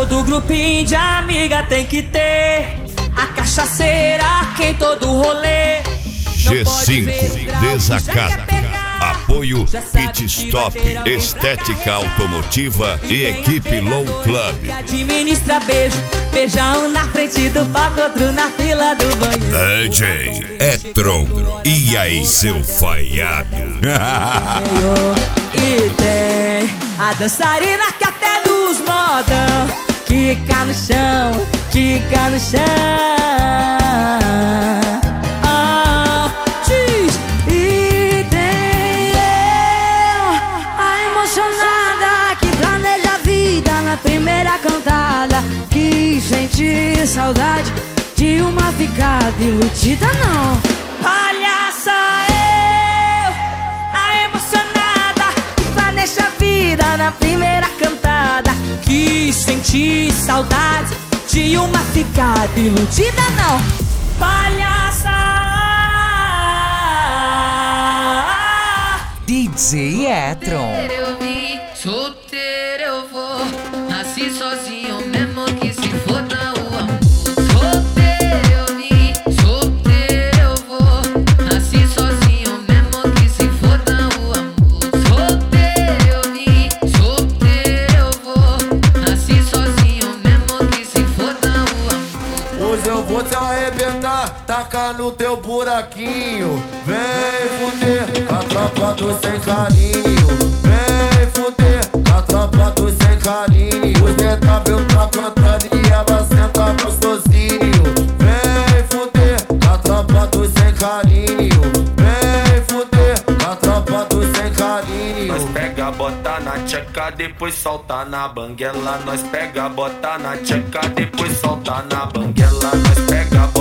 Todo grupinho de amiga tem que ter a cachaceira que em todo rolê. G5 Desacata. Apoio Pit Stop, Estética Automotiva e Equipe Low Club. Administra beijo, beijão na frente do palco, outro na fila do banheiro. DJ Etron, e aí seu falhado? E tem a dançarina que até nos modão quica no chão, quica no chão. E tem eu, a emocionada que planeja a vida na primeira cantada, que sente saudade de uma ficada iludida não. Palhaça eu, a emocionada que planeja a vida na primeira cantada, que senti saudade de uma ficada iludida não. Palhaça DJ Etron. Eu vim, solteiro eu vou, nasci sozinho mesmo que se foda o amor. Solteiro eu vim, solteiro eu vou, nasci sozinho mesmo que se foda o amor. Solteiro eu vim, solteiro eu vou, nasci sozinho mesmo que se foda o amor. Hoje eu vou te arrebentar, tacar no teu buraquinho. Vem fuder com a tropa do sem carinho. Vem fuder com a tropa do sem carinho. Os detalhes tá cantando e ela senta gostosinho. Vem fuder com a tropa do sem carinho. Vem fuder com a tropa do sem carinho. Nós pega, bota na tcheca, depois solta na banguela. Nós pega, bota na tcheca, depois solta na banguela. Nós pega,